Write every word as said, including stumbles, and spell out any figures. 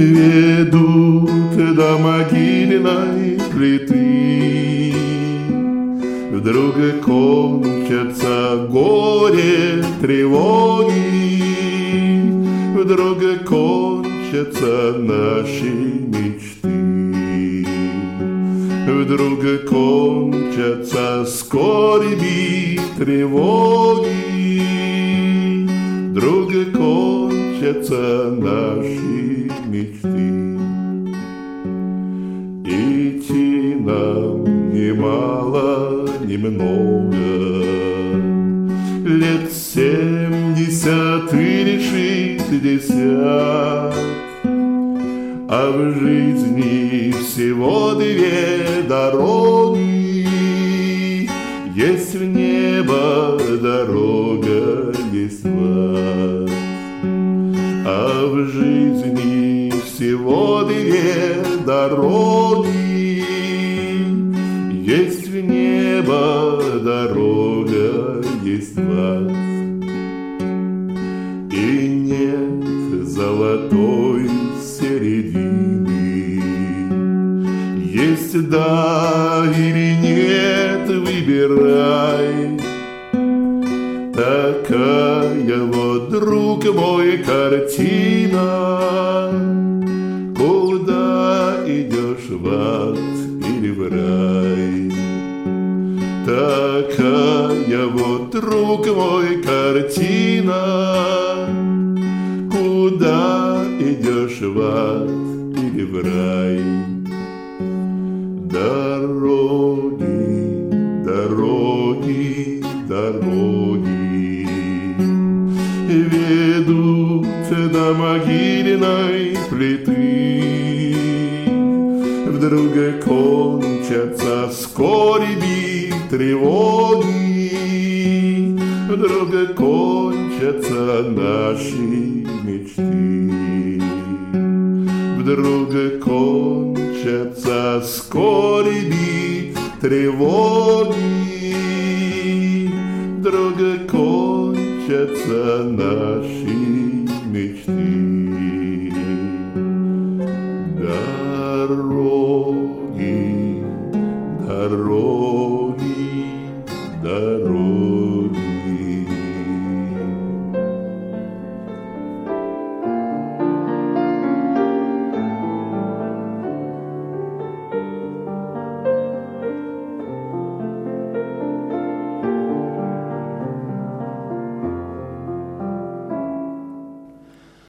ведут до могильной плиты. Вдруг кончатся горе, тревоги, вдруг кончатся наши мечты. Вдруг кончатся скорби, тревоги, вдруг кончатся наши мечты. Идти нам немало, немного, лет семьдесят или шестьдесят, а в жизни всего две дороги. Есть в небо дорога, есть в ад. А в жизни всего две дороги. Есть в небо дорога, есть в ад. И нет золотой середины. Есть да или нет, выбирай. Такая вот, друг мой, картина. Куда идешь, в ад или в рай? Такая вот, друг мой, картина. Куда идешь, в ад или в рай? Дороги, дороги, дороги ведут до могильной плиты. Вдруг кончатся скорби, тревоги, вдруг кончатся наши мечты. Вдруг кончатся скорби, тревоги, вдруг кончатся наши мечты. Дороги, дороги, дороги.